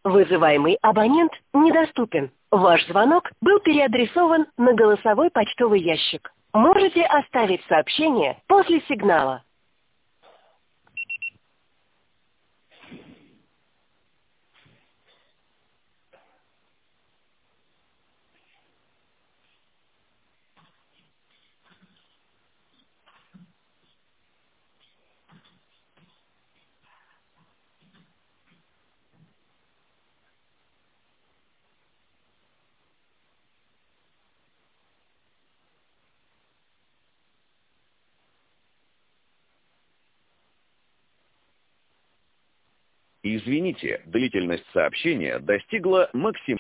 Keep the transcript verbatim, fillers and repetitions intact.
Вызываемый абонент недоступен. Ваш звонок был переадресован на голосовой почтовый ящик. Можете оставить сообщение после сигнала. Извините, длительность сообщения достигла максимального.